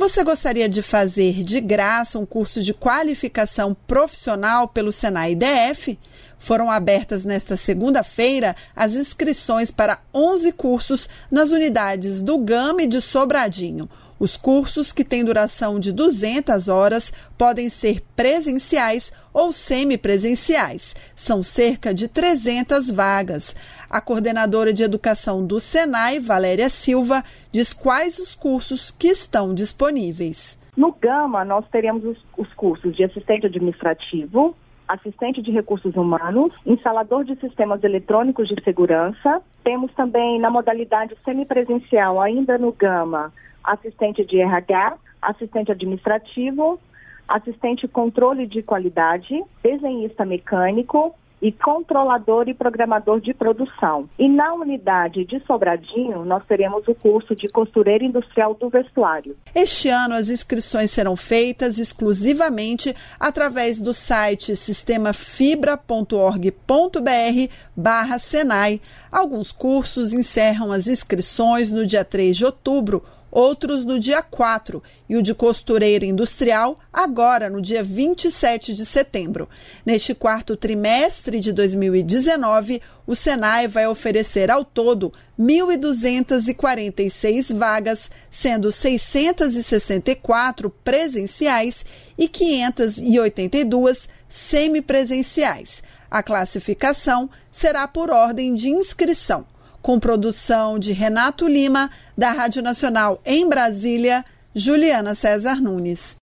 Você gostaria de fazer de graça um curso de qualificação profissional pelo Senai DF? Foram abertas nesta segunda-feira as inscrições para 11 cursos nas unidades do Gama e de Sobradinho. Os cursos, que têm duração de 200 horas, podem ser presenciais ou semipresenciais. São cerca de 300 vagas. A coordenadora de educação do Senai, Valéria Silva, diz quais os cursos que estão disponíveis. No Gama, nós teremos os cursos de assistente administrativo, assistente de recursos humanos, instalador de sistemas eletrônicos de segurança. Temos também, na modalidade semipresencial, ainda no Gama, assistente de RH, assistente administrativo, assistente controle de qualidade, desenhista mecânico e controlador e programador de produção. E na unidade de Sobradinho, nós teremos o curso de costureira industrial do vestuário. Este ano, as inscrições serão feitas exclusivamente através do site sistemafibra.org.br/Senai. Alguns cursos encerram as inscrições no dia 3 de outubro, outros no dia 4 e o de costureira industrial agora no dia 27 de setembro. Neste quarto trimestre de 2019, o Senai vai oferecer ao todo 1.246 vagas, sendo 664 presenciais e 582 semipresenciais. A classificação será por ordem de inscrição, com produção de Renato Lima, da Rádio Nacional em Brasília, Juliana César Nunes.